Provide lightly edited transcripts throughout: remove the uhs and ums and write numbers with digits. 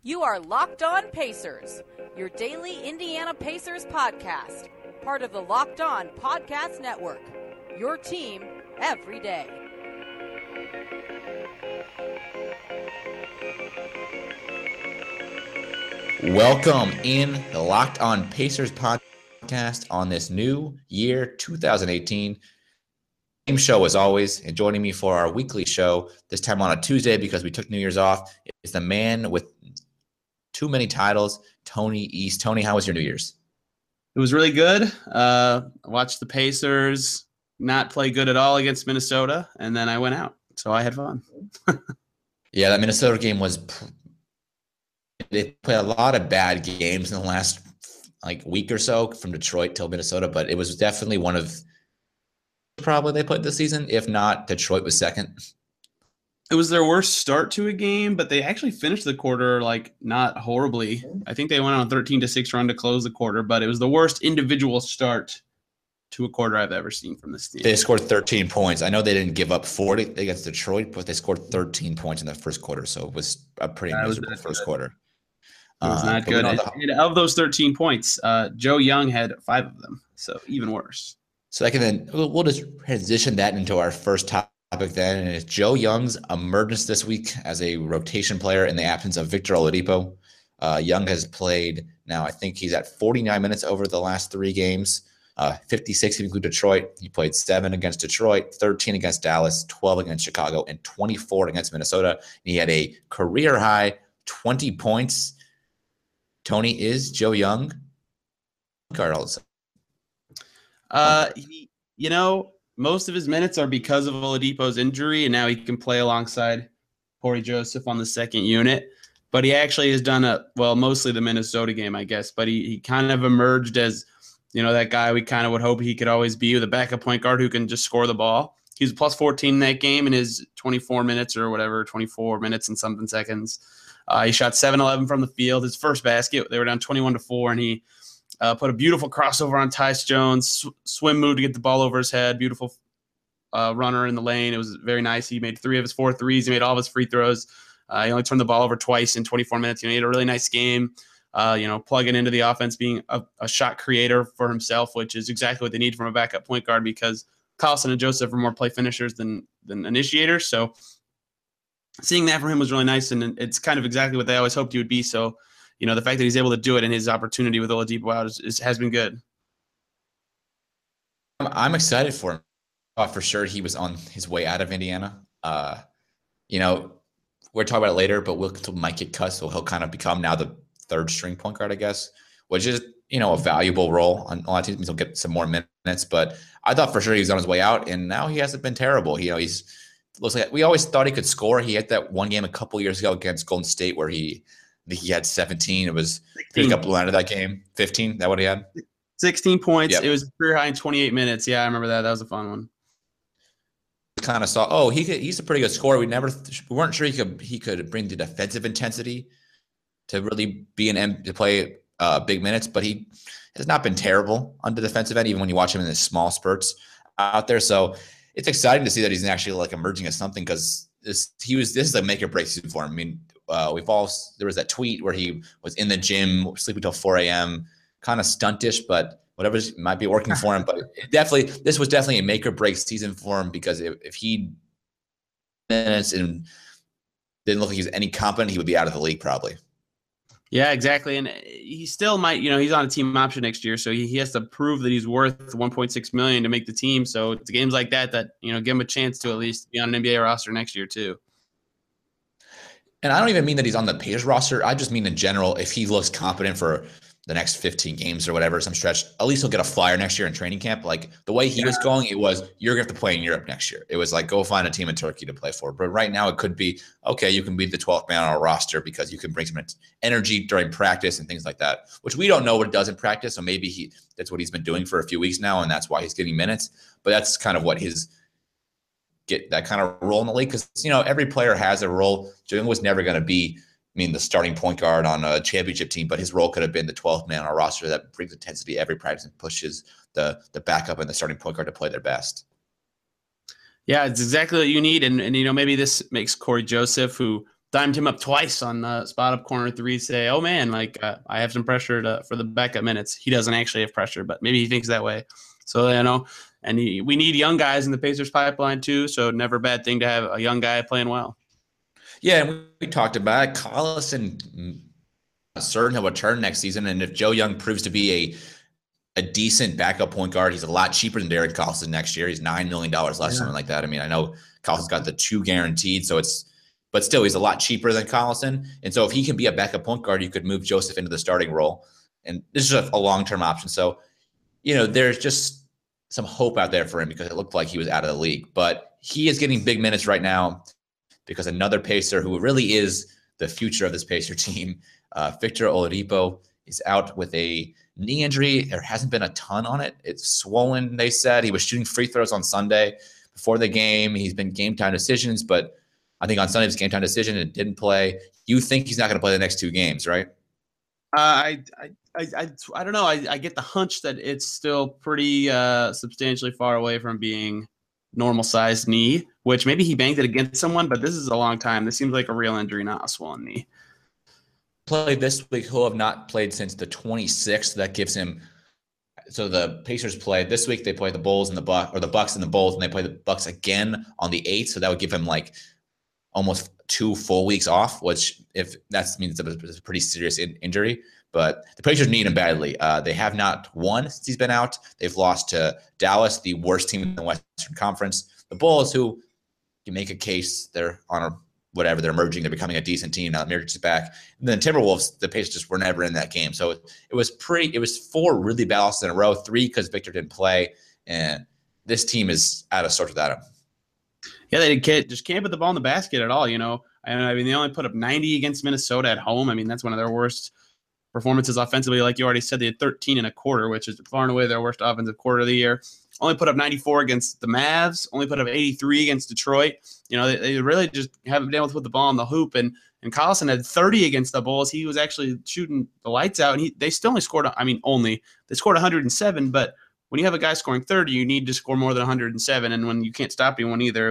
You are Locked On Pacers, your daily Indiana Pacers podcast, part of the Locked On Podcast Network, your team every day. Welcome in the Locked On Pacers podcast on this new year, 2018. Same show as always, and joining me for our weekly show, this time on a Tuesday because we took New Year's off, is the man with too many titles, Tony East. Tony, how was your New Year's? It was really good. I watched the Pacers not play good at all against Minnesota, and then I went out, so I had fun. Yeah, that Minnesota game was – they played a lot of bad games in the last week or so from Detroit till Minnesota, but it was definitely one of probably they played this season. If not, Detroit was second. It was their worst start to a game, but they actually finished the quarter not horribly. I think they went on a 13-6 run to close the quarter, but it was the worst individual start to a quarter I've ever seen from this team. They scored 13 points. I know they didn't give up 40 against Detroit, but they scored 13 points in the first quarter, so it was a pretty miserable first quarter. It was not good. And of those 13 points, Joe Young had 5 of them, so even worse. So we'll just transition that into our first topic then, and it's Joe Young's emergence this week as a rotation player in the absence of Victor Oladipo. Young has played now, I think he's at 49 minutes over the last 3 games, 56 if you include Detroit. He played 7 against Detroit, 13 against Dallas, 12 against Chicago, and 24 against Minnesota. And he had a career high 20 points. Tony, is Joe Young guard all of a sudden? Most of his minutes are because of Oladipo's injury, and now he can play alongside Cory Joseph on the second unit. But he actually has done mostly the Minnesota game, I guess. But he kind of emerged as, that guy we kind of would hope he could always be, with a backup point guard who can just score the ball. He was plus 14 in that game in his 24 minutes or whatever, 24 minutes and something seconds. He shot 7-11 from the field. His first basket, they were down 21-4, and he put a beautiful crossover on Tyus Jones, swim move to get the ball over his head, beautiful runner in the lane. It was very nice. He made 3 of his 4 threes. He made all of his free throws. He only turned the ball over twice in 24 minutes. He had a really nice game, plugging into the offense, being a shot creator for himself, which is exactly what they need from a backup point guard because Collison and Joseph are more play finishers than initiators. So seeing that from him was really nice, and it's kind of exactly what they always hoped he would be. So, the fact that he's able to do it and his opportunity with Oladipo out has been good. I'm excited for him. For sure, he was on his way out of Indiana. We're talking about it later, but Will might get cut, so he'll kind of become now the third string point guard, I guess, which is, a valuable role. On a lot of teams, he'll get some more minutes, but I thought for sure he was on his way out, and now he hasn't been terrible. Looks like we always thought he could score. He had that one game a couple years ago against Golden State where he had 17. It was he got blown out of that game. 15, is that what he had? 16 points. Yep. It was a career high in 28 minutes. Yeah, I remember that. That was a fun one. Kind of saw, he's a pretty good scorer. We weren't sure he could bring the defensive intensity to really be to play big minutes, but he has not been terrible on the defensive end, even when you watch him in the small spurts out there. So it's exciting to see that he's actually emerging as something, because this is a make or break season for him. I mean, there was that tweet where he was in the gym sleeping till 4 a.m., kind of stuntish, but whatever might be working for him. But this was definitely a make or break season for him, because if he minutes and didn't look like he was any competent, he would be out of the league probably. Yeah, exactly. And he still might, he's on a team option next year, so he has to prove that he's worth $1.6 million to make the team. So it's games like that give him a chance to at least be on an NBA roster next year too. And I don't even mean that he's on the Pacers roster. I just mean in general, if he looks competent for the next 15 games or whatever, some stretch, at least he'll get a flyer next year in training camp. The way he was going, it was, you're going to have to play in Europe next year. It was go find a team in Turkey to play for. But right now it could be, okay, you can be the 12th man on our roster because you can bring some energy during practice and things like that, which we don't know what it does in practice. So maybe that's what he's been doing for a few weeks now, and that's why he's getting minutes. But that's kind of what get that kind of role in the league, because, every player has a role. Joe Young was never going to be, the starting point guard on a championship team, but his role could have been the 12th man on a roster that brings intensity every practice and pushes the backup and the starting point guard to play their best. Yeah, it's exactly what you need. And maybe this makes Cory Joseph, who dimed him up twice on spot up corner three. Say, oh man, like I have some pressure for the backup minutes. He doesn't actually have pressure, but maybe he thinks that way. So and we need young guys in the Pacers pipeline too. So never a bad thing to have a young guy playing well. Yeah, and we talked about it. Collison certain he'll return next season, and if Joe Young proves to be a decent backup point guard, he's a lot cheaper than Darren Collison next year. He's $9 million less, something like that. I mean, I know Collison's got the 2 guaranteed, but still, he's a lot cheaper than Collison. And so if he can be a backup point guard, you could move Joseph into the starting role. And this is a long-term option. So, there's just some hope out there for him because it looked like he was out of the league. But he is getting big minutes right now because another Pacer who really is the future of this Pacer team, Victor Oladipo, is out with a knee injury. There hasn't been a ton on it. It's swollen, they said. He was shooting free throws on Sunday before the game. He's been game-time decisions, but I think on Sunday it was game-time decision and didn't play. You think he's not going to play the next 2 games, right? I don't know. I get the hunch that it's still pretty substantially far away from being normal-sized knee, which maybe he banged it against someone, but this is a long time. This seems like a real injury, not a swollen knee. Played this week. He'll have not played since the 26th. That gives him. So the Pacers play this week. They play the Bulls and the Bucks and the Bulls, and they play the Bucks again on the 8th. So that would give him like almost 2 full weeks off, which if that means it's a pretty serious injury. But the Pacers need him badly. They have not won since he's been out. They've lost to Dallas, the worst team in the Western Conference. The Bulls, who you make a case, they're on whatever, they're emerging, they're becoming a decent team now that Mirotic is back. And then Timberwolves, the Pacers just were never in that game. So it was 4 really bad losses in a row, 3 because Victor didn't play. And this team is out of sorts without him. Yeah, they just can't put the ball in the basket at all, I mean, they only put up 90 against Minnesota at home. I mean, that's one of their worst performances offensively. Like you already said, they had 13 and a quarter, which is far and away their worst offensive quarter of the year. Only put up 94 against the Mavs, only put up 83 against Detroit. They really just haven't been able to put the ball in the hoop. And Collison had 30 against the Bulls. He was actually shooting the lights out, and they still only scored, they scored 107, but when you have a guy scoring 30, you need to score more than 107. And when you can't stop anyone either,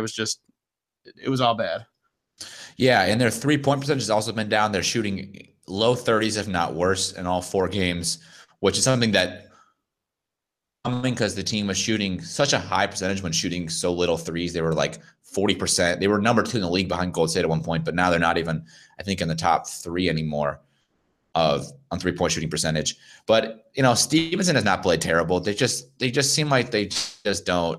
it was all bad. Yeah, and their 3-point percentage has also been down. They're shooting low 30s, if not worse, in all 4 games, which is something that because the team was shooting such a high percentage when shooting so little threes. They were like 40%. They were number 2 in the league behind Golden State at one point, but now they're not even, I think, in the top 3 anymore on 3-point shooting percentage. But Stevenson has not played terrible. They just seem like they just don't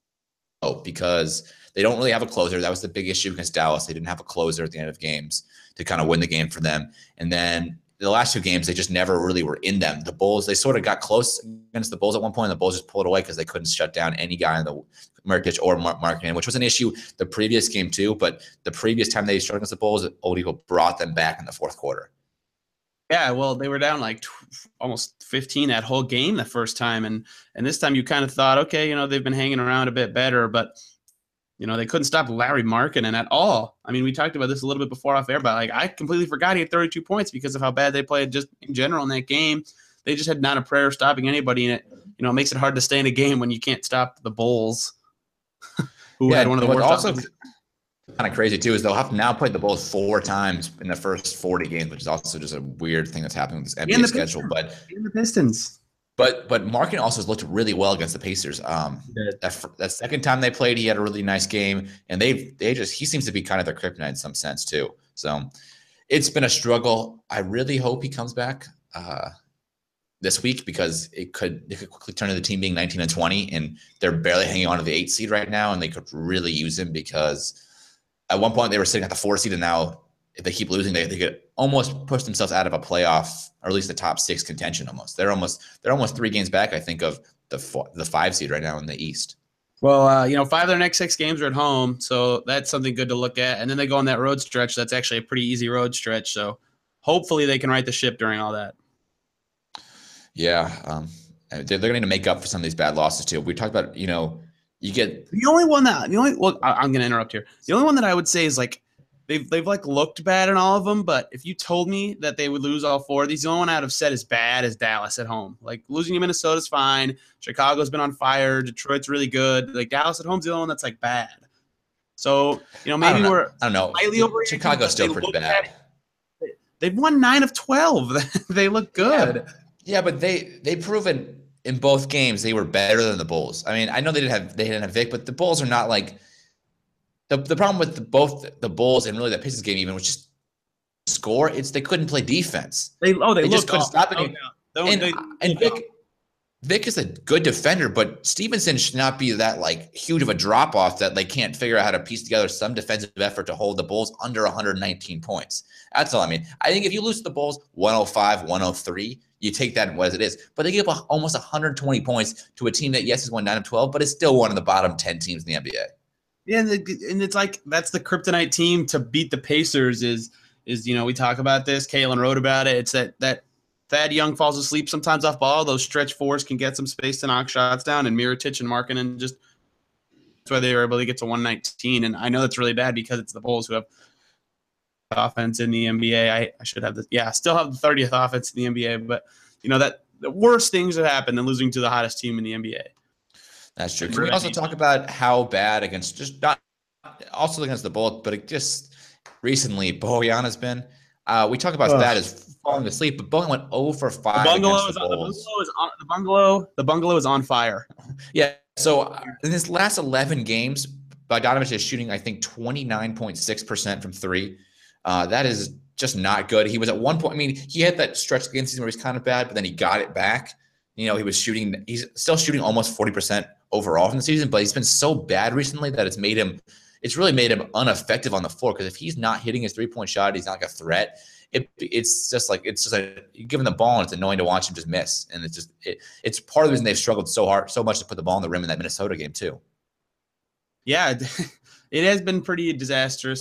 because they don't really have a closer. That was the big issue against Dallas. They didn't have a closer at the end of games to kind of win the game for them. And then the last 2 games, they just never really were in them. The Bulls, they sort of got close against the Bulls at one point. And the Bulls just pulled away because they couldn't shut down any guy in the Mirotic or Markkanen, which was an issue the previous game too. But the previous time they struggled against the Bulls, Oladipo brought them back in the 4th quarter. Yeah, well, they were down like almost 15 that whole game the first time. And this time you kind of thought, okay, they've been hanging around a bit better. But they couldn't stop Larry Markkanen at all. I mean, we talked about this a little bit before off air, but I completely forgot he had 32 points because of how bad they played just in general in that game. They just had not a prayer of stopping anybody in it. It makes it hard to stay in a game when you can't stop the Bulls, who had one of the worst. Also, kind of crazy too is they'll have to now play the Bulls 4 times in the first 40 games, which is also just a weird thing that's happening with this NBA schedule. But the Pistons. But Markkanen also has looked really well against the Pacers. That second time they played, he had a really nice game, and he seems to be kind of their kryptonite in some sense too. So it's been a struggle. I really hope he comes back this week because it could quickly turn to the team being 19 and 20, and they're barely hanging on to the 8th seed right now, and they could really use him because at one point they were sitting at the 4th seed, and now if they keep losing, they could almost push themselves out of a playoff, or at least the top 6 contention almost. They're almost 3 games back, I think, of the 5 seed right now in the East. Well, 5 of their next 6 games are at home, so that's something good to look at. And then they go on that road stretch. That's actually a pretty easy road stretch. So hopefully they can right the ship during all that. Yeah, they're going to make up for some of these bad losses too. We talked about, you get the only one that I'm going to interrupt here. The only one that I would say is like they've like looked bad in all of them, but if you told me that they would lose all 4 of these, the only one I'd have said is bad is Dallas at home. Like losing to Minnesota's fine. Chicago's been on fire. Detroit's really good. Like Dallas at home's the only one that's like bad. So, maybe I we're don't know. highly overrated. Chicago's still pretty bad. They've won 9 of 12. They look good. Yeah, but they've proven in both games they were better than the Bulls. I mean, I know they didn't have Vic, but the Bulls are not like the problem with both the Bulls and really the Pistons game even was just score. They couldn't play defense. They just couldn't stop it. And Vic is a good defender, but Stevenson should not be that like huge of a drop off that they can't figure out how to piece together some defensive effort to hold the Bulls under 119 points. That's all I mean. I think if you lose to the Bulls 105, 103, you take that as it is. But they give up almost 120 points to a team that, yes, has won 9 of 12, but it's still one of the bottom 10 teams in the NBA. Yeah, and it's like that's the kryptonite team to beat the Pacers is we talk about this. Kalen wrote about it. It's that Thad Young falls asleep sometimes off ball. Those stretch fours can get some space to knock shots down, and Mirotic and Markkanen that's why they were able to get to 119. And I know that's really bad because it's the Bulls who have offense in the NBA. I should have this. Yeah, still have the 30th offense in the NBA, but that the worst things have happened than losing to the hottest team in the NBA. That's true. Can we also talk about how bad against just not also against the Bulls, but just recently Bojan has been. We talk about that as falling asleep, but Bojan went 0 for 5 against the Bulls. The bungalow is on fire. Yeah. So in his last 11 games, Bogdanovich is shooting, I think, 29.6% from 3. That is just not good. He was at one point. I mean, he had that stretch against season where he's kind of bad, but then he got it back. He's still shooting almost 40% overall from the season, but he's been so bad recently that it's really made him ineffective on the floor. Because if he's not hitting his 3-point shot, he's not like a threat. It's just you give him the ball and it's annoying to watch him just miss. And it's part of the reason they've struggled so much to put the ball in the rim in that Minnesota game too. Yeah. It has been pretty disastrous.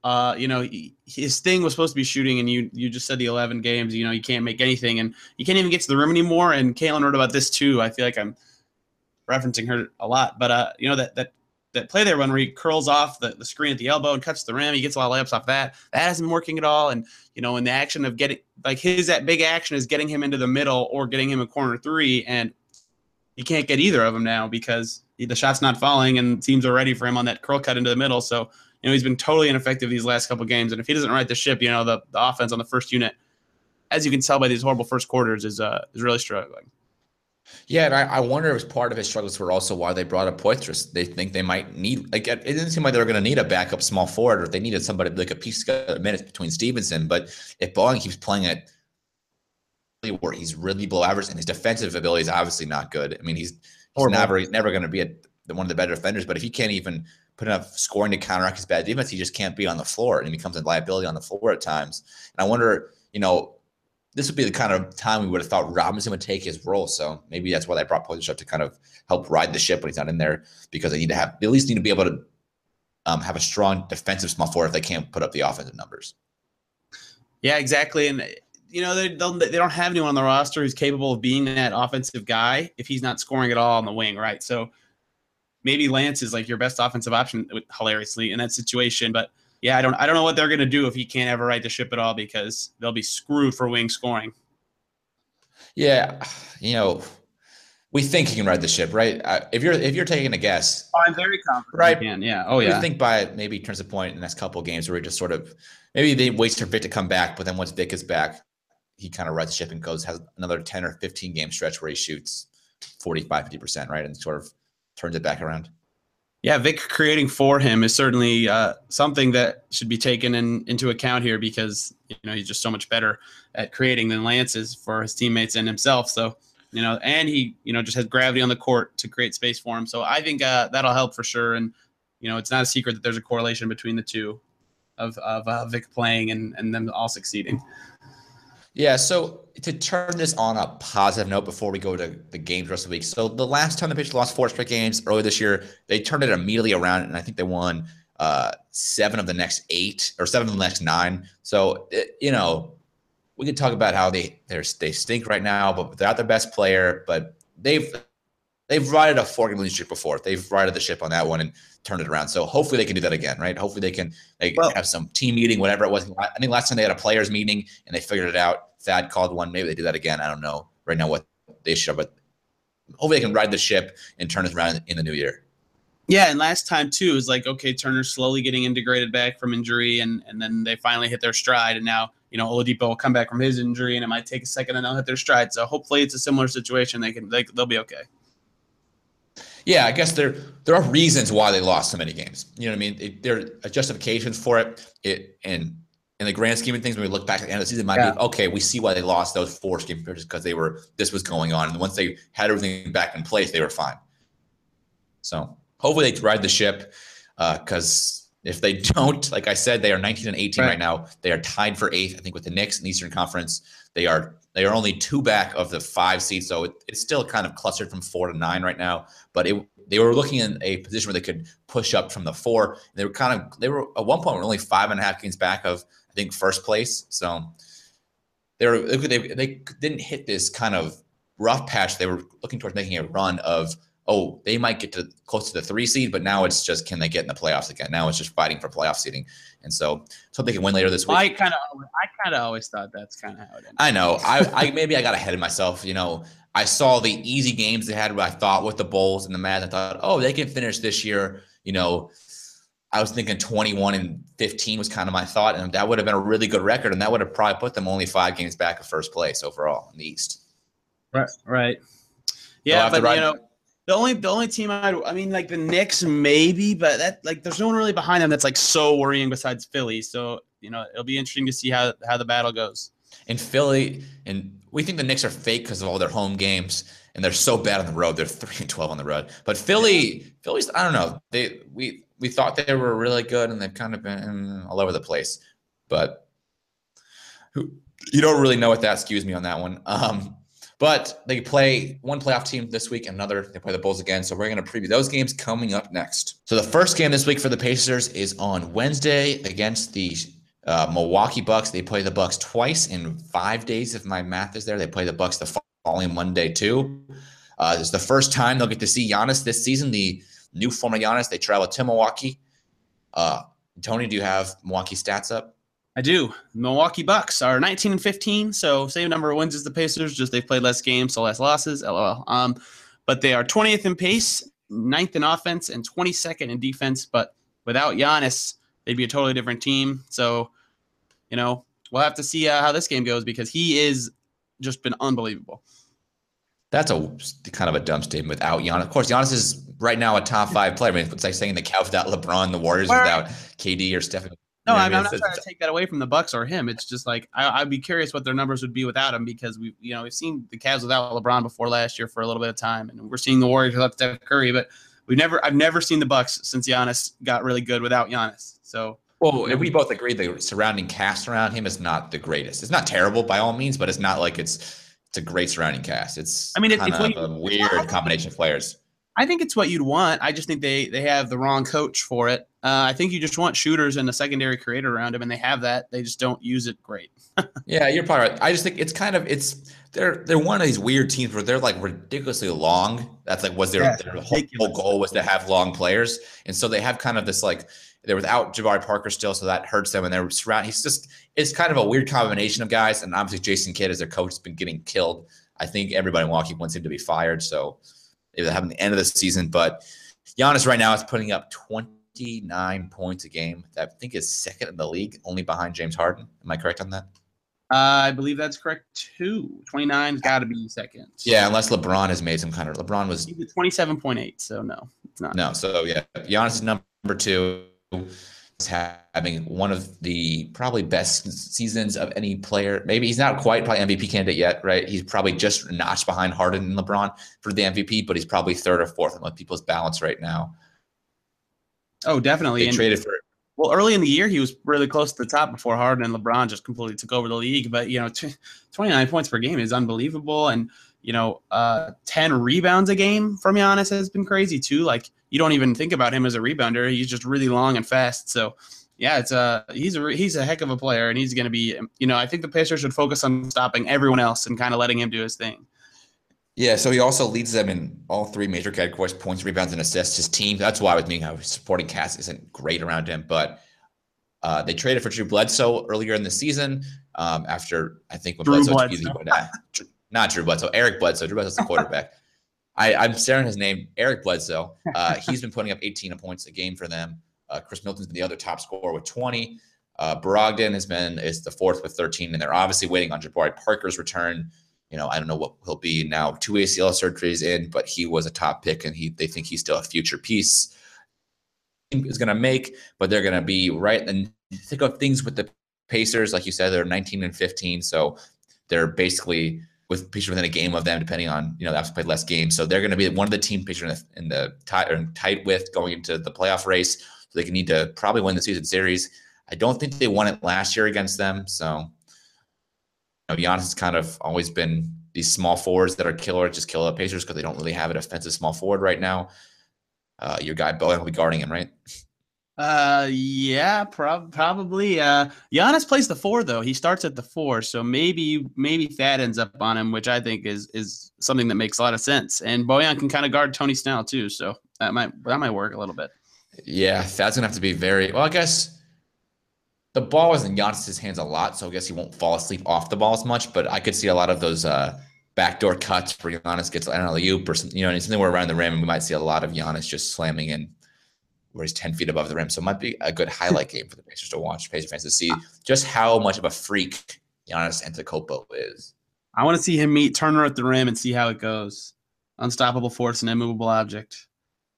His thing was supposed to be shooting, and you just said the 11 games. You can't make anything, and you can't even get to the rim anymore. And Kalen wrote about this too. I feel like I'm referencing her a lot, but that play there when he curls off the screen at the elbow and cuts the rim, he gets a lot of layups off that. That hasn't been working at all. And in the action of getting that big action is getting him into the middle or getting him a corner 3, and you can't get either of them now because the shot's not falling and teams are ready for him on that curl cut into the middle. So, he's been totally ineffective these last couple of games. And if he doesn't right the ship, the offense on the first unit, as you can tell by these horrible first quarters, is really struggling. Yeah, and I wonder if part of his struggles were also why they brought up Poitras. They think they might need, it didn't seem like they were going to need a backup small forward, or if they needed somebody like a piece of minutes between Stevenson. But if Bojan keeps playing at where he's really below average, and his defensive ability is obviously not good. I mean, he's never going to be one of the better defenders. But if he can't even put enough scoring to counteract his bad defense, he just can't be on the floor, and he becomes a liability on the floor at times. And I wonder, this would be the kind of time we would have thought Robinson would take his role. So maybe that's why they brought Poitras up to kind of help ride the ship when he's not in there, because they at least need to be able to have a strong defensive small forward if they can't put up the offensive numbers. Yeah, exactly. And they don't have anyone on the roster who's capable of being that offensive guy if he's not scoring at all on the wing, right? So maybe Lance is like your best offensive option, hilariously, in that situation. But yeah, I don't know what they're going to do if he can't ever right the ship at all, because they'll be screwed for wing scoring. Yeah, we think he can ride the ship, right? If you're taking a guess, I'm very confident. Right? He can. Yeah. Oh yeah. I think by maybe turns a point in the next couple of games where he just sort of maybe they wait for Vic to come back, but then once Vic is back, he kind of rides the ship and has another 10 or 15 game stretch where he shoots 45-50%, right, and sort of turns it back around. Yeah, Vic creating for him is certainly something that should be taken into account here, because he's just so much better at creating than Lance is for his teammates and himself. So and he just has gravity on the court to create space for him. So I think that'll help for sure. And it's not a secret that there's a correlation between the two of Vic playing and them all succeeding. Yeah, so to turn this on a positive note before we go to the games the rest of the week. So the last time the Pacers lost 4 straight games earlier this year, they turned it immediately around, and I think they won 7 of the next 8 or 7 of the next 9. So, we could talk about how they stink right now, but they're not their best player. But they've ridden a 4-game losing streak before. They've ridden the ship on that one and turned it around. So hopefully they can do that again, right? Hopefully they can have some team meeting, whatever it was. I think last time they had a players meeting and they figured it out. Thad called one. Maybe they do that again. I don't know right now what they should, but hopefully they can ride the ship and turn it around in the new year. Yeah, and last time too is like, okay, Turner's slowly getting integrated back from injury, and then they finally hit their stride, and now Oladipo will come back from his injury, and it might take a second, and they'll hit their stride. So hopefully it's a similar situation. They'll be okay. Yeah, I guess there are reasons why they lost so many games. You know what I mean? There are justifications for it. And in the grand scheme of things, when we look back at the end of the season, it might be okay. We see why they lost those 4 games because this was going on, and once they had everything back in place, they were fine. So hopefully they ride the ship, because if they don't, like I said, they are 19-18 right now. They are tied for 8th, I think, with the Knicks in the Eastern Conference. They are only 2 back of the 5 seeds, so it's still kind of clustered from 4 to 9 right now. But they were looking in a position where they could push up from the 4. They were at one point only 5.5 games back of, I think, first place. So they didn't hit this kind of rough patch. They were looking towards making a run of, they might get to close to the 3 seed, but now it's just, can they get in the playoffs again? Now it's just fighting for playoff seeding. And so they can win later this week. I kind of always thought that's kind of how it ended. I know. Maybe I got ahead of myself. I saw the easy games they had, I thought, with the Bulls and the Mavs. I thought, they can finish this year. I was thinking 21-15 was kind of my thought, and that would have been a really good record, and that would have probably put them only 5 games back of first place overall in the East. Right. Yeah, but the only team I mean, like the Knicks maybe, but that, like, there's no one really behind them that's like so worrying besides Philly. So it'll be interesting to see how the battle goes. In Philly, and we think the Knicks are fake because of all their home games, and they're so bad on the road. They're 3-12 on the road. But Philly's, I don't know. We thought they were really good, and they've kind of been all over the place. But you don't really know what that skews me on that one. But they play one playoff team this week, and another. They play the Bulls again. So we're going to preview those games coming up next. So the first game this week for the Pacers is on Wednesday against the Milwaukee Bucks. They play the Bucks twice in 5 days, if my math is there. They play the Bucks the following Monday too. It's the first time they'll get to see Giannis this season, the new form of Giannis. They travel to Milwaukee. Tony, do you have Milwaukee stats up? I do. Milwaukee Bucks are 19-15, so same number of wins as the Pacers, just they've played less games, so less losses. LOL. But they are 20th in pace, 9th in offense, and 22nd in defense. But without Giannis, they'd be a totally different team. So, we'll have to see how this game goes, because he is just been unbelievable. That's a kind of a dumb statement without Giannis. Of course, Giannis is right now a top 5 player. I mean, it's like saying the Cavs without LeBron, the Warriors without KD or Stephen. No, I'm not trying to take that away from the Bucks or him. It's just like I'd be curious what their numbers would be without him, because we've seen the Cavs without LeBron before last year for a little bit of time, and we're seeing the Warriors without Steph Curry, but I've never seen the Bucks since Giannis got really good without Giannis. So we both agree the surrounding cast around him is not the greatest. It's not terrible by all means, but it's not like it's a great surrounding cast. It's kind of a weird combination of players. I think it's what you'd want. I just think they have the wrong coach for it. I think you just want shooters and a secondary creator around him, and they have that. They just don't use it great. Yeah, you're probably right. I just think they're one of these weird teams where they're like ridiculously long. That's like their whole goal was to have long players, and so they have kind of this like they're without Jabari Parker still, so that hurts them. And they're surrounded. It's kind of a weird combination of guys, and obviously Jason Kidd as their coach has been getting killed. I think everybody in Milwaukee wants him to be fired, so maybe they're having the end of the season. But Giannis right now is putting up 29 points a game. That I think is second in the league, only behind James Harden. Am I correct on that? I believe that's correct too. 29's got to be second. Yeah, unless LeBron has made some kind of. LeBron was 27.8, so no, it's not. No, so yeah, Giannis is number 2. Is having one of the probably best seasons of any player. Maybe he's not quite probably MVP candidate yet, right? He's probably just a notch behind Harden and LeBron for the MVP, but he's probably 3rd or 4th on people's balance right now. Oh, definitely. They traded for. Well, early in the year, he was really close to the top before Harden and LeBron just completely took over the league. But, 29 points per game is unbelievable. And, 10 rebounds a game from Giannis has been crazy too. Like, you don't even think about him as a rebounder. He's just really long and fast. So, yeah, he's a heck of a player, and he's going to be, I think the Pacers should focus on stopping everyone else and kind of letting him do his thing. Yeah, so he also leads them in all 3 major categories: points, rebounds, and assists. His team, that's why with me, how supporting cast isn't great around him. But they traded for Drew Bledsoe earlier in the season after, I think, when Bledsoe not Drew Bledsoe, Eric Bledsoe. Drew Bledsoe's the quarterback. I'm staring his name, Eric Bledsoe. He's been putting up 18 points a game for them. Chris Middleton's been the other top scorer with 20. Brogdon is the fourth with 13, and they're obviously waiting on Jabari Parker's return. I don't know what he'll be now. 2 ACL surgeries in, but he was a top pick, and they think he's still a future piece. Is going to make, but they're going to be right in the thick of things with the Pacers. Like you said, they're 19-15, so they're basically with Pacers within a game of them, depending on they have to play less games. So they're going to be one of the team Pacers in the tight with going into the playoff race. So they need to probably win the season series. I don't think they won it last year against them. So Giannis has kind of always been these small forwards that are killer, just kill the Pacers because they don't really have an offensive small forward right now. Your guy Bowen will be guarding him, right? Yeah, probably. Giannis plays the 4 though. He starts at the 4, so maybe Thad ends up on him, which I think is something that makes a lot of sense. And Bojan can kind of guard Tony Snell too, so that might work a little bit. Yeah, Thad's gonna have to be very well. I guess the ball is in Giannis's hands a lot, so I guess he won't fall asleep off the ball as much. But I could see a lot of those backdoor cuts where Giannis gets an alley-oop or something, something where around the rim, and we might see a lot of Giannis just slamming in where he's 10 feet above the rim. So it might be a good highlight game for the Pacers to watch, Pacers fans to see just how much of a freak Giannis Antetokounmpo is. I want to see him meet Turner at the rim and see how it goes. Unstoppable force and immovable object.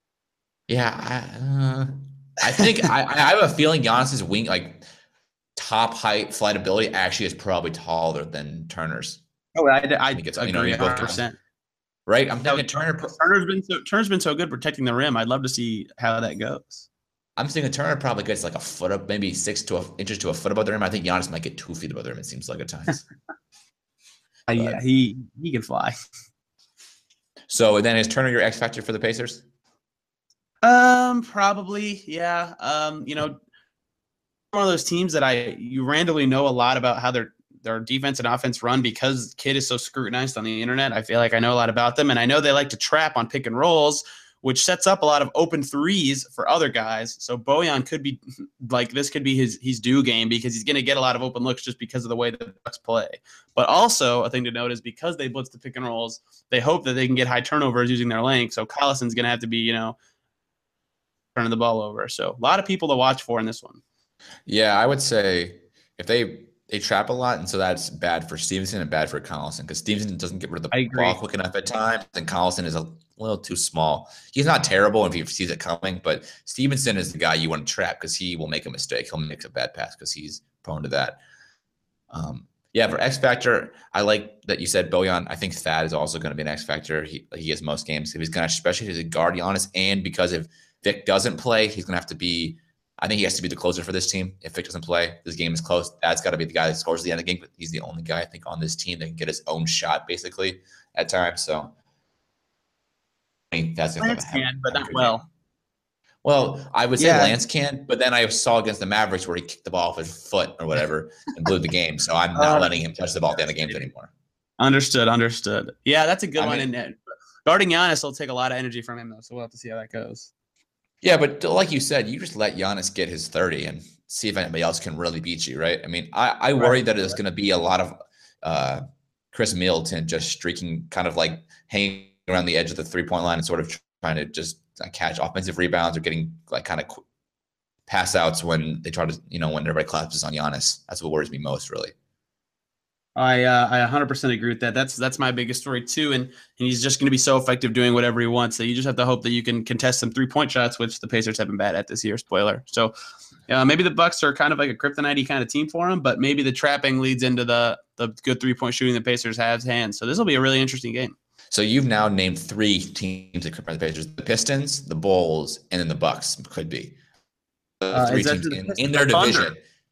Yeah, I think I have a feeling Giannis's wing, like top height, flight ability, actually is probably taller than Turner's. Oh, I think it's agree 100%. Right, I'm thinking Turner's been so good protecting the rim. I'd love to see how that goes. I'm thinking Turner probably gets like a foot up, maybe 6 inches to a foot above the rim. I think Giannis might get 2 feet above the rim. It seems like at times. Yeah, he can fly. So then is Turner your X factor for the Pacers? Probably, yeah. One of those teams that you randomly know a lot about how their defense and offense run because Kidd is so scrutinized on the internet. I feel like I know a lot about them, and I know they like to trap on pick and rolls, which sets up a lot of open threes for other guys. So Bojan could be like, this could be his due game because he's going to get a lot of open looks just because of the way the Bucks play. But also a thing to note is because they blitz the pick and rolls, they hope that they can get high turnovers using their length. So Collison's going to have to be, turning the ball over. So a lot of people to watch for in this one. Yeah, I would say if they trap a lot, and so that's bad for Stevenson and bad for Collison because Stevenson doesn't get rid of the ball quick enough at times, and Collison is a little too small. He's not terrible if he sees it coming, but Stevenson is the guy you want to trap because he will make a mistake. He'll make a bad pass because he's prone to that. Yeah, for X Factor, I like that you said Bojan. I think Thad is also going to be an X Factor. He has most games. If he's going to, especially as a guard Giannis, and because if Vic doesn't play, he's going to have to be I think he has to be the closer for this team. If Vic doesn't play, this game is close. That's got to be the guy that scores at the end of the game. But he's the only guy I think on this team that can get his own shot basically at times. So I mean, that's Lance can, but not well. Well, I would say Lance can, but then I saw against the Mavericks where he kicked the ball off his foot or whatever and blew the game. So I'm not letting him touch the ball at the end of games anymore. Understood. Yeah, that's a good one. And guarding Giannis will take a lot of energy from him, though. So we'll have to see how that goes. Yeah, but like you said, you just let Giannis get his 30 and see if anybody else can really beat you, right? I mean, I worry that there's going to be a lot of Chris Middleton just streaking, kind of like hanging around the edge of the three-point line and sort of trying to just catch offensive rebounds or getting like kind of pass outs when they try to, when everybody collapses on Giannis. That's what worries me most, really. I 100% agree with that. That's my biggest story too, and he's just going to be so effective doing whatever he wants. So you just have to hope that you can contest some 3-point shots, which the Pacers have been bad at this year. Spoiler. So maybe the Bucks are kind of like a kryptonite kind of team for him, but maybe the trapping leads into the good 3-point shooting the Pacers have hands. So this will be a really interesting game. So you've now named 3 teams that could play the Pacers: the Pistons, the Bulls, and then the Bucks could be 3 teams in their division.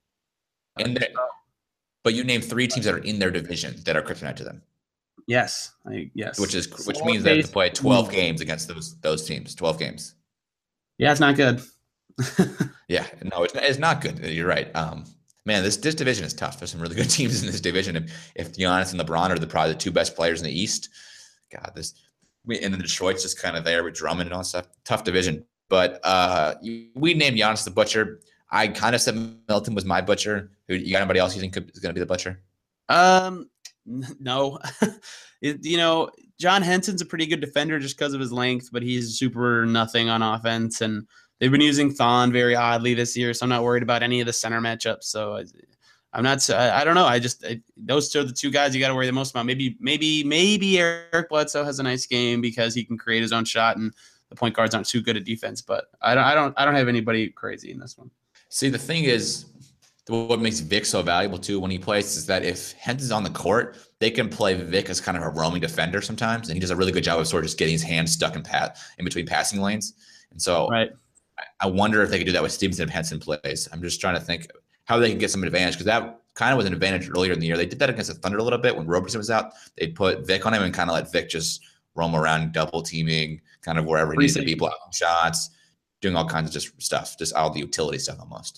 But you named 3 teams that are in their division that are kryptonite to them. Yes. Which means they have to play 12 games against those teams. 12 games. Yeah, it's not good. Yeah, no, it's not good. You're right. Man, this division is tough. There's some really good teams in this division. If Giannis and LeBron are probably the 2 best players in the East, God, and then Detroit's just kind of there with Drummond and all that stuff. Tough division. But we named Giannis the Butcher. I kind of said Milton was my butcher. You got anybody else you think is going to be the butcher? No. John Henson's a pretty good defender just because of his length, but he's super nothing on offense. And they've been using Thon very oddly this year, so I'm not worried about any of the center matchups. So I'm not. I don't know. Those two are the two guys you got to worry the most about. Maybe Eric Bledsoe has a nice game because he can create his own shot, and the point guards aren't too good at defense. But I don't have anybody crazy in this one. See, the thing is, what makes Vic so valuable too when he plays is that if Henson's on the court, they can play Vic as kind of a roaming defender sometimes, and he does a really good job of sort of just getting his hands stuck in between passing lanes. And so, right. I wonder if they could do that with Stevenson if Henson plays. I'm just trying to think how they can get some advantage, because that kind of was an advantage earlier in the year. They did that against the Thunder a little bit when Roberson was out. They'd put Vic on him and kind of let Vic just roam around, double teaming, kind of wherever he needed to be, blocking shots, doing all kinds of just stuff, just all the utility stuff almost.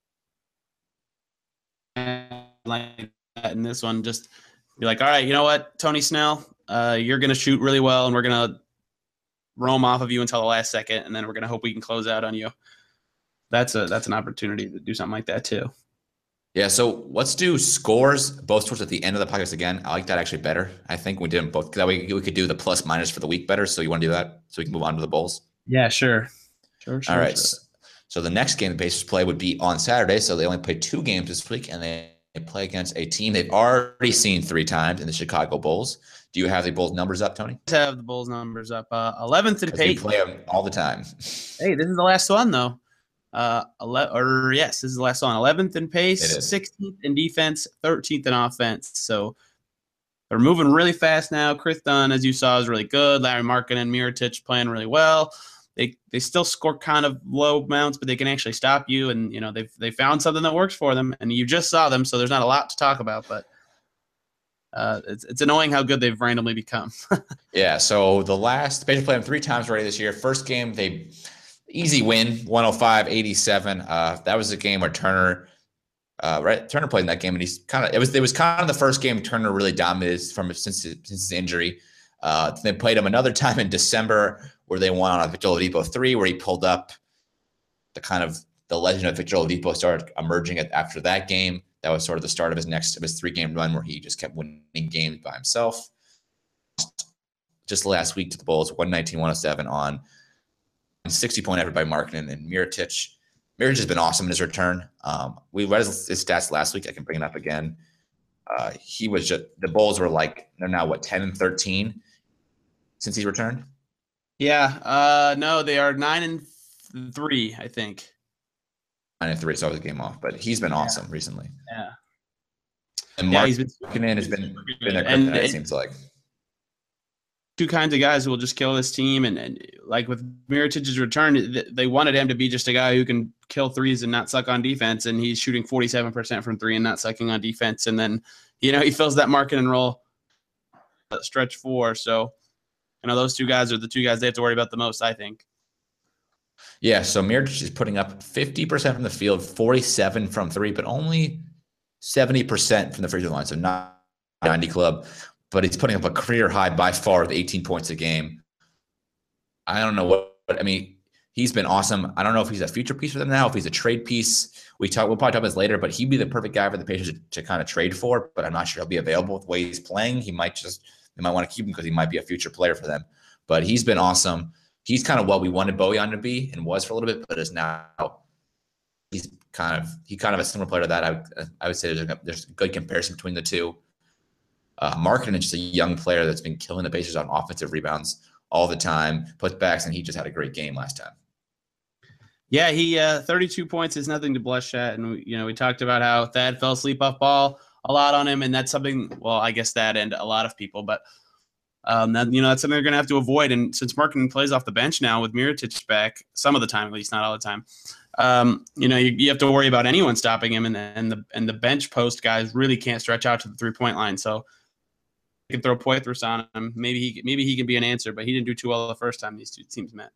Like that in this one, just be like, all right, you know what, Tony Snell, you're going to shoot really well, and we're going to roam off of you until the last second, and then we're going to hope we can close out on you. That's an opportunity to do something like that too. Yeah, so let's do scores, both scores at the end of the podcast again. I like that actually better. I think we did them both. That way we could do the plus minus for the week better. So you want to do that so we can move on to the Bulls? Yeah, sure. All right. Sure. So the next game the Pacers play would be on Saturday. So they only play 2 games this week, and they play against a team they've already seen 3 times in the Chicago Bulls. Do you have the Bulls numbers up, Tony? I have the Bulls numbers up. 11th in pace. We play them all the time. Hey, this is the last one though. Yes, this is the last one. 11th in pace, 16th in defense, 13th in offense. So they're moving really fast now. Chris Dunn, as you saw, is really good. Larry Markin and Mirotic playing really well. They still score kind of low amounts, but they can actually stop you. And you know they found something that works for them, and you just saw them. So there's not a lot to talk about, but it's annoying how good they've randomly become. Yeah. So the Pacers played them 3 times already this year. First game they easy win, 105-87. That was a game where Turner played in that game, and it was kind of the first game Turner really dominated since his injury. They played him another time in December where they won on a Victor Oladipo 3, where he pulled up the legend of Victor Oladipo started emerging after that game. That was sort of the start of his 3-game run where he just kept winning games by himself. Just last week to the Bulls, 119-107 on 60-point effort by Markkanen and Mirotic. Mirotic has been awesome in his return. We read his stats last week. I can bring it up again. The Bulls were they're now 10-13 since he's returned. Yeah. No, they are 9-3, I think. 9-3, so I was a game off, but he's been awesome recently. Yeah. And Markkanen has been their kryptonite, it seems like. 2 kinds of guys who will just kill this team. And like with Mirotic's return, they wanted him to be just a guy who can kill threes and not suck on defense. And he's shooting 47% from 3 and not sucking on defense. And then, he fills that Markkanen role stretch 4. So, those 2 guys are the 2 guys they have to worry about the most, I think. Yeah. So Mirotic is putting up 50% from the field, 47 from 3, but only 70% from the free throw line. So not 90 club. But he's putting up a career high by far with 18 points a game. I don't know he's been awesome. I don't know if he's a future piece for them now, if he's a trade piece. We'll probably talk about this later, but he'd be the perfect guy for the Pacers to kind of trade for, but I'm not sure he'll be available with the way he's playing. They might want to keep him because he might be a future player for them. But he's been awesome. He's kind of what we wanted Bojan to be and was for a little bit, but is now he's kind of a similar player to that. I would say there's a good comparison between the two. Markkanen is just a young player that's been killing the Pacers on offensive rebounds all the time, putbacks, and he just had a great game last time. Yeah, he 32 points is nothing to blush at, and we talked about how Thad fell asleep off ball a lot on him, and that's something. Well, I guess that and a lot of people, but that's something they're going to have to avoid. And since Markkanen plays off the bench now with Mirotic back, some of the time at least, not all the time, you have to worry about anyone stopping him, and the bench post guys really can't stretch out to the 3-point line, so. Can throw Poitras on him. Maybe he can be an answer, but he didn't do too well the first time these 2 teams met.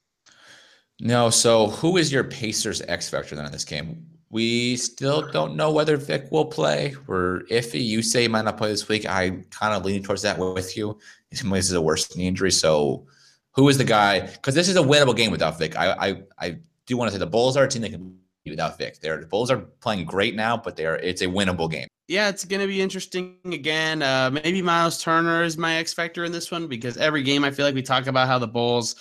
No, so who is your Pacers X factor then in this game? We still don't know whether Vic will play. We're iffy. You say he might not play this week. I kind of leaning towards that with you. This is a worse knee injury. So who is the guy? Because this is a winnable game without Vic. I do want to say the Bulls are a team that can be without Vic. The Bulls are playing great now, but it's a winnable game. Yeah, it's going to be interesting again. Maybe Miles Turner is my X factor in this one because every game I feel like we talk about how the Bulls,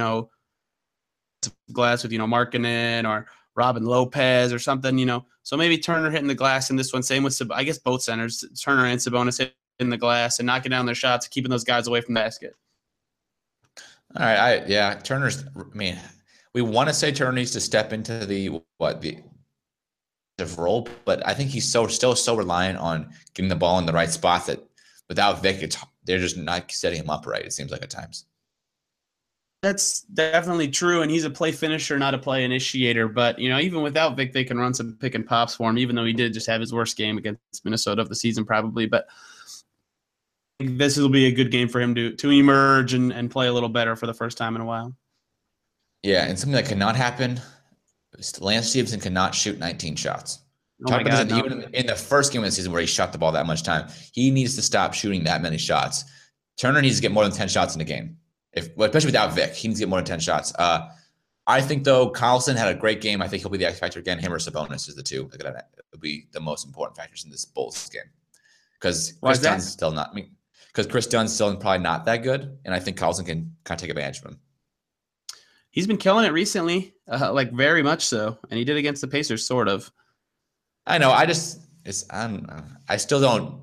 glass with, Markkanen or Robin Lopez or something. So maybe Turner hitting the glass in this one. Same with, I guess, both centers, Turner and Sabonis hitting the glass and knocking down their shots, keeping those guys away from the basket. All right. Turner's, we want to say Turner needs to step into the role, but I think he's still so reliant on getting the ball in the right spot that without Vic, they're just not setting him up right. It seems like at times. That's definitely true, and he's a play finisher, not a play initiator. But even without Vic, they can run some pick and pops for him. Even though he did just have his worst game against Minnesota of the season, probably. But this will be a good game for him to emerge and play a little better for the first time in a while. Yeah, and something that cannot happen. Lance Stevenson cannot shoot 19 shots. Even in the first game of the season where he shot the ball that much time, he needs to stop shooting that many shots. Turner needs to get more than 10 shots in a game. Especially without Vic, he needs to get more than 10 shots. I think, though, Carlson had a great game. I think he'll be the X factor again. Him or Sabonis is the two that will be the most important factors in this Bulls game. Because Chris Dunn's still not. Because Chris Dunn's still probably not that good, and I think Carlson can kind of take advantage of him. He's been killing it recently, very much so, and he did against the Pacers, sort of. I know. I still don't.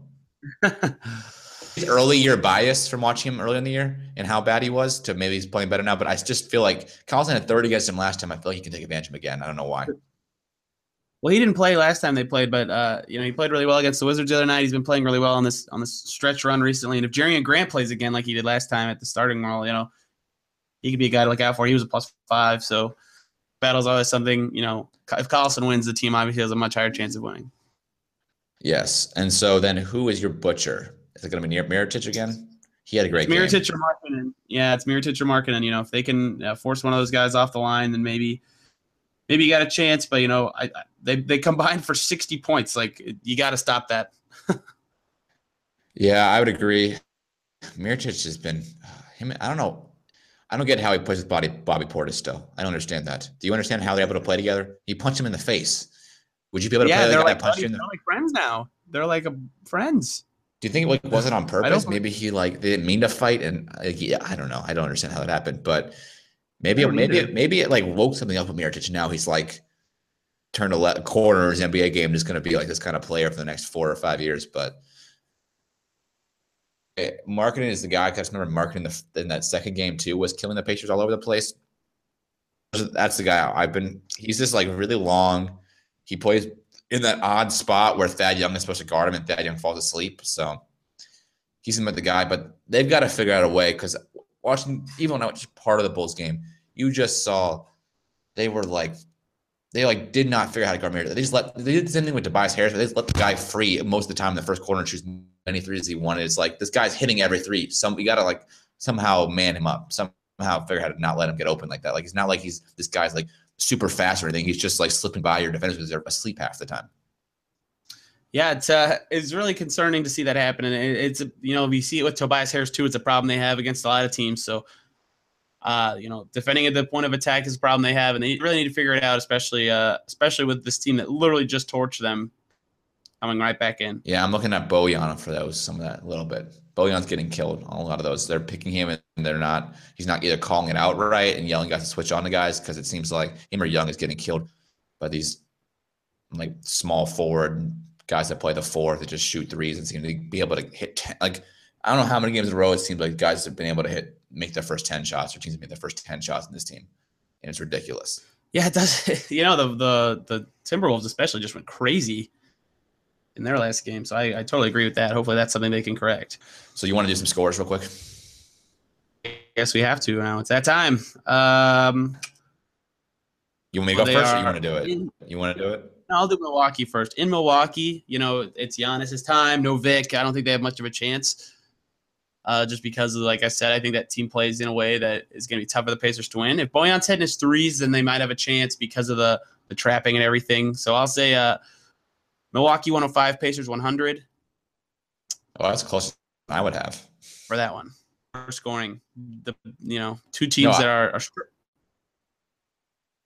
Early year bias from watching him early in the year and how bad he was to maybe he's playing better now. But I just feel like Carlson had 30 against him last time. I feel like he can take advantage of him again. I don't know why. Well, he didn't play last time they played, but he played really well against the Wizards the other night. He's been playing really well on this stretch run recently. And if Jerrion Grant plays again like he did last time at the starting role, he could be a guy to look out for. He was a +5, so battle's always something. If Carlson wins, the team obviously has a much higher chance of winning. Yes, and so then who is your butcher? Is it going to be Mirotic again? He had a great game. Mirotic or Markkanen. Yeah, it's Mirotic or Markkanen. If they can force one of those guys off the line, then maybe you got a chance. But they combined for 60 points. Like you got to stop that. Yeah, I would agree. Mirotic has been him. I don't know. I don't get how he plays with Bobby Portis still. I don't understand that. Do you understand how they're able to play together? He punched him in the face. Would you be able to play like that punch in? They're like friends now. They're like friends. Do you think it wasn't on purpose? Maybe they didn't mean to fight, and I don't know. I don't understand how that happened, but maybe it like woke something up with Mirotic. Now he's like turned a corner in his NBA game, just going to be like this kind of player for the next 4 or 5 years. But Markkanen is the guy. I just remember Markkanen in that second game too was killing the Pacers all over the place. That's the guy he's just like really long. He plays in that odd spot where Thad Young is supposed to guard him and Thad Young falls asleep. So he's the guy, but they've got to figure out a way because watching, even when I was part of the Bulls game, you just saw they did not figure out how to guard Mirotic. They did the same thing with Tobias Harris, but they just let the guy free most of the time in the first quarter and choose many threes as he wanted. It's like this guy's hitting every three. We got to somehow man him up, somehow figure out how to not let him get open like that. Like it's not like this guy's like super fast or anything. He's just like slipping by your defenders because they're asleep half the time. Yeah, it's really concerning to see that happen, and it's we see it with Tobias Harris too. It's a problem they have against a lot of teams. So, defending at the point of attack is a problem they have, and they really need to figure it out, especially with this team that literally just torched them, coming right back in. Yeah, I'm looking at Bojan for some of that a little bit. Bojan's getting killed on a lot of those. They're picking him and he's not either calling it out right and yelling guys to switch on to guys because it seems like him or Young is getting killed by these like small forward guys that play the 4 that just shoot threes and seem to be able to hit 10. Like I don't know how many games in a row it seems like guys have been able to make their first 10 shots or teams have made their first 10 shots in this team. And it's ridiculous. Yeah, it does. The Timberwolves especially just went crazy in their last game. So I totally agree with that. Hopefully that's something they can correct. So you want to do some scores real quick? Yes, we have to now. It's that time. You want me to go first or you want to do it? You want to do it? No, I'll do Milwaukee first. In Milwaukee, it's Giannis's time. No Vic. I don't think they have much of a chance. Just because of, like I said, I think that team plays in a way that is going to be tough for the Pacers to win. If Bojan's hitting his threes, then they might have a chance because of the trapping and everything. So I'll say Milwaukee 105, Pacers 100. Oh, that's close than I would have. For that one. For scoring. Two teams that are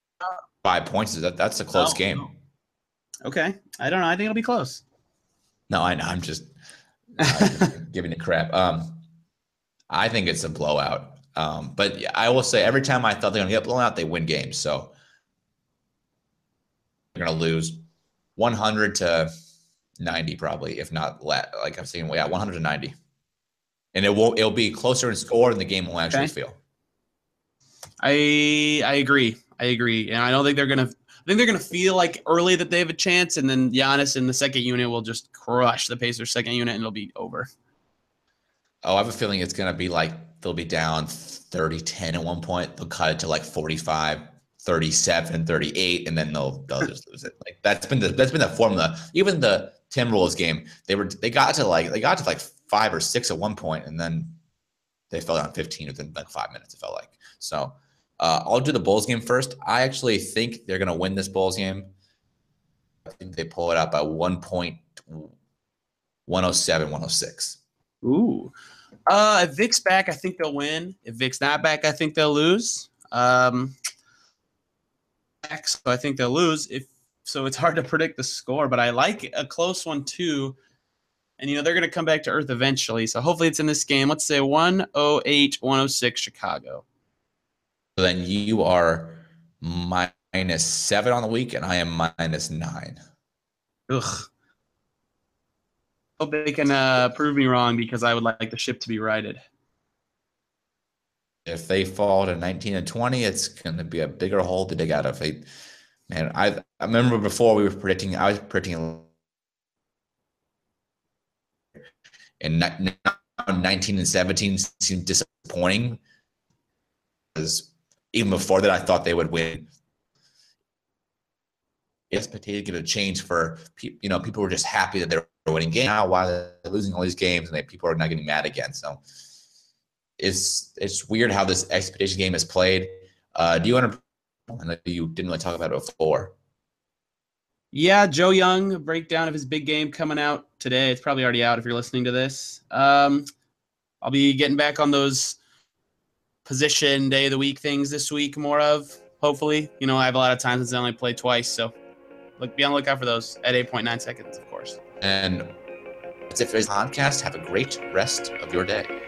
5 points. That's a close game. Okay. I don't know. I think it'll be close. No, I know. I'm just giving it crap. I think it's a blowout. But I will say every time I thought they're going to get blown out, they win games. So they're going to lose 100 to 90 probably, if not less. Like I'm saying, 100 to 90. And it'll be closer in score than the game will actually feel. I agree. And I don't think they're going to I think they're going to feel like early that they have a chance, and then Giannis in the second unit will just crush the Pacers' second unit, and it'll be over. Oh, I have a feeling it's going to be like they'll be down 30-10 at one point. They'll cut it to like 45, 37, 38, and then they'll just lose it. Like that's been the formula. Even the Timberwolves game, they got to like 5 or 6 at one point, and then they fell down 15 within like 5 minutes. It felt like so. I'll do the Bulls game first. I actually think they're going to win this Bulls game. I think they pull it out by 1 point, 107, 106. Ooh. If Vic's back, I think they'll win. If Vic's not back, I think they'll lose. So I think they'll lose. So it's hard to predict the score, but I like a close one too. And, they're going to come back to earth eventually. So hopefully it's in this game. Let's say 108-106 Chicago. So then you are -7 on the week, and I am -9. Ugh. Hope they can prove me wrong because I would like the ship to be righted. If they fall to 19 and 20, it's going to be a bigger hole to dig out of. Man, I remember before I was predicting, and now 19 and 17 seemed disappointing. Because even before that, I thought they would win. Expectations going to change for people were just happy that they're winning games. Now, while they're losing all these games, and people are not getting mad again. So it's weird how this expectation game is played. Do you want to? I know you didn't really talk about it before. Yeah, Joe Young, a breakdown of his big game coming out today. It's probably already out if you're listening to this. I'll be getting back on those position day of the week things this week more of, hopefully. I have a lot of time since I only played twice, so be on the lookout for those at 8.9 seconds, of course. And that's it for today's podcast. Have a great rest of your day.